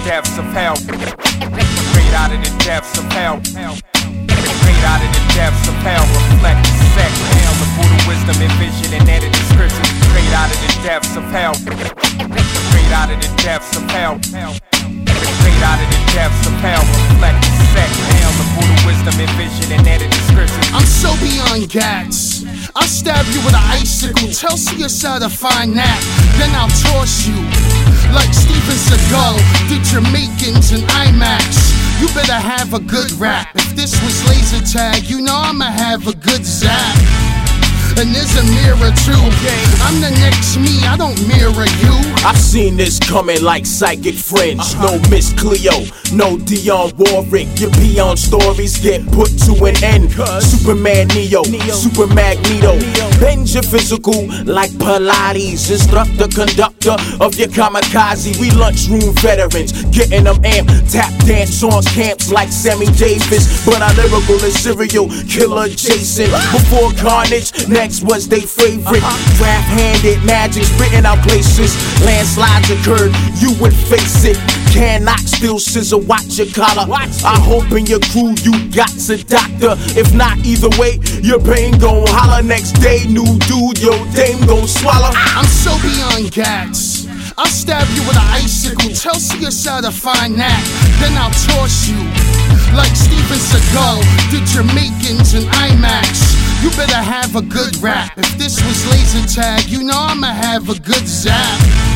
depths of hell. Straight out of the depths of hell. Straight out of the depths of hell. Reflect the sex, hell, the Buddha wisdom and vision and edit description. Straight out of the depths of hell. Straight out of the depths of hell. Straight out of the depths of hell. Reflect the sex, hell, the Buddha wisdom and vision and edit description. I'm so beyond gas. I'll stab you with an icicle. Tell CSI to find that. Then I'll toss you like Steven Seagal did Jamaicans in IMAX. You better have a good rap. If this was laser tag, you know I'ma have a good zap. And there's a mirror too. I'm the next me, I don't mirror you. I've seen this coming like psychic fringe. No Miss Cleo, no Dionne Warwick. Your peon stories get put to an end. Superman Neo, Super Magneto. Bend your physical like Pilates. Instructor, conductor of your kamikaze. We lunchroom veterans, getting them amped. Tap dance songs, camps like Sammy Davis. But our lyrical is serial killer Jason. Before Carnage, next was they favorite. Draft-handed magic, spitting out places. Landslides occurred, you would face it. Cannot still scissor, watch your collar. I hope in your crew you got a doctor. If not, either way, your pain gon' holler. Next day, new dude, your dame gon' swallow. I'm so beyond gas. I'll stab you with an icicle. Tell CSI to find that. Then I'll toss you like Steven Seagal did Jamaicans in IMAX. You better have a good rap. If this was laser tag, you know I'ma have a good zap.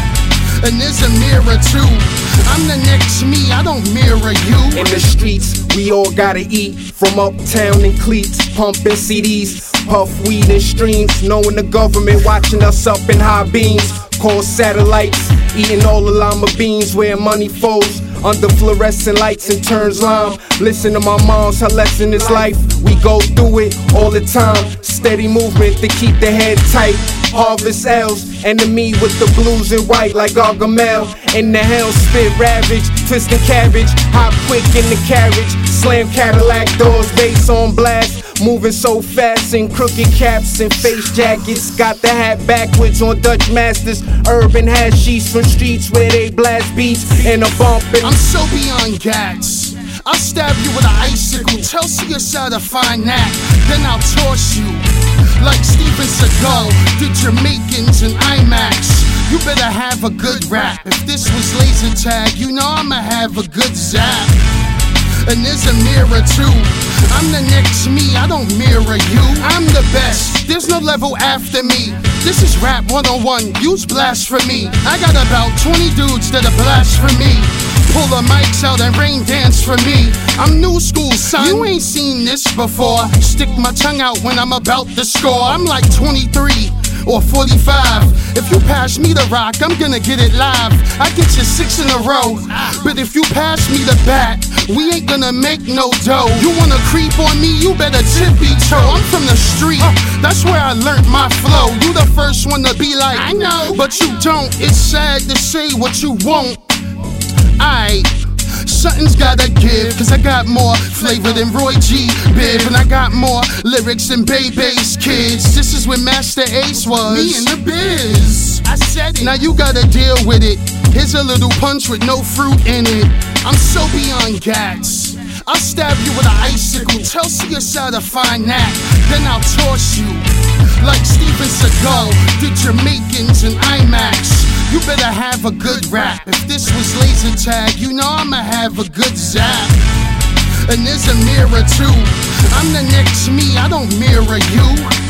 And there's a mirror too. I'm the next me, I don't mirror you. In the streets, we all gotta eat. From uptown in cleats, pumping CDs, puff weed in streams. Knowing the government watching us up in high beams. Call satellites, eating all the lima beans. Where money folds under fluorescent lights and turns lime. Listen to my mom's, her lesson is life. We go through it all the time. Steady movement to keep the head tight. Harvest L's, enemy with the blues and white like Gargamel. In the hell, spit ravage, twisting cabbage. Hop quick in the carriage, slam Cadillac doors, bass on blast. Moving so fast in crooked caps and face jackets. Got the hat backwards on Dutch Masters. Urban hashish from streets where they blast beats and a bumpin'. I'm so beyond gas. I'll stab you with an icicle. Tell CSI to find that. Then I'll toss you like Steven Seagal did Jamaicans in IMAX. You better have a good rap. If this was laser tag, you know I'ma have a good zap. And there's a mirror too. I'm the next me, I don't mirror you. I'm the best, there's no level after me. This is rap 101, use blasphemy. I got about 20 dudes that are blasphemy. Pull the mics out and rain dance for me. I'm new school, son, you ain't seen this before. Stick my tongue out when I'm about to score. I'm like 23 or 45. If you pass me the rock, I'm gonna get it live. I get you 6 in a row. But if you pass me the bat, we ain't gonna make no dough. You wanna creep on me, you better tippy toe. I'm from the street, that's where I learned my flow. You the first one to be like, I know, but you don't. It's sad to say what you won't. Something's gotta give, cause I got more flavor than Roy G. Biv, and I got more lyrics than Baby's Kids. This is when Master Ace was me in the biz. I said it, now you gotta deal with it. Here's a little punch with no fruit in it. I'm so beyond gas. I'll stab you with an icicle. Tell CSI to find that. Then I'll toss you like Steven Seagal did Jamaicans in IMAX. You better have a good rap. If this was laser tag, you know I'ma have a good zap. And there's a mirror too. I'm the next me, I don't mirror you.